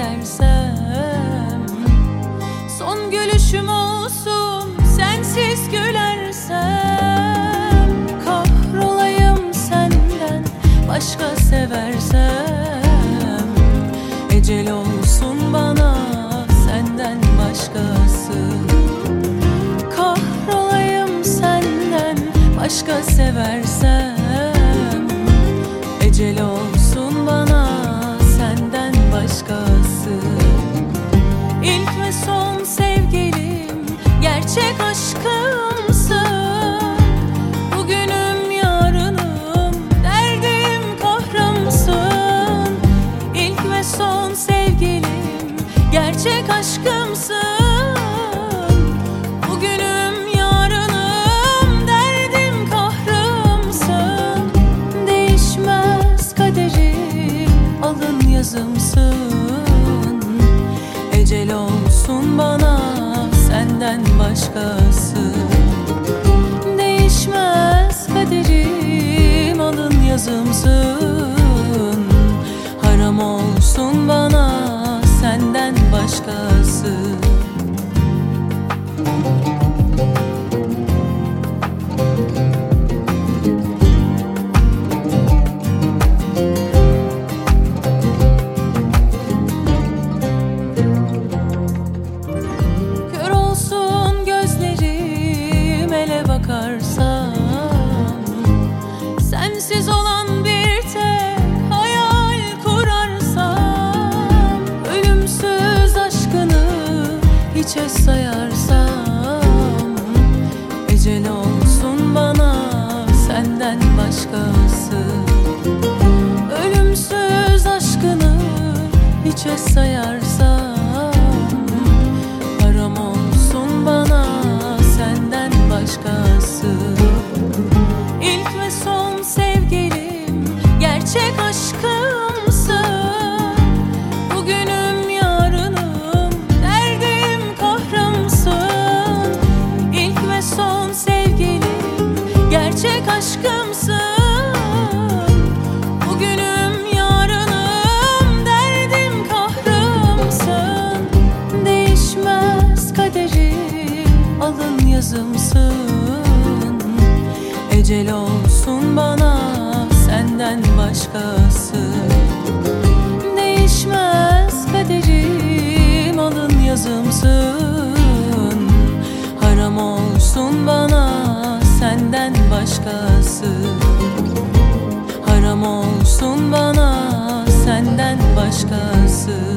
gidersem, son gülüşüm olsun sensiz gülersem, kahrolayım senden başka seversem, ecel olsun bana senden başkası. Kahrolayım senden başka seversem, ecel olsun bana senden başkası. İlk ve son sevgilim, gerçek aşkımsın. Bugünüm yarınım, derdim kahrımsın. İlk ve son sevgilim, gerçek aşkımsın. Bugünüm yarınım, derdim kahrımsın. Değişmez kaderim, alın yazımsın. Ecel olsun bana senden başkası. Değişmez kaderim, alın yazımsın. Haram olsun bana senden başkası. Kör olsun gözlerim, ele bakarsam, sensiz olan bir tek hayal kurarsam, ölümsüz aşkını hiçe sayarsam, ecel olsun bana senden başkası. Ölümsüz aşkını hiçe sayarsam, haram olsun bana senden başkası. İlk ve son sevgilim, gerçek aşkımsın. Bugünüm yarınım, derdim kahrımsın. İlk ve son sevgilim, gerçek aşkımsın. Bugünüm yarınım, derdim kahrımsın. Değişmez kaderim, alın yazımsın. Ecel olsun bana senden başkası. Değişmez kaderim, alın yazımsın. Haram olsun bana senden başkası. Haram olsun bana senden başkası.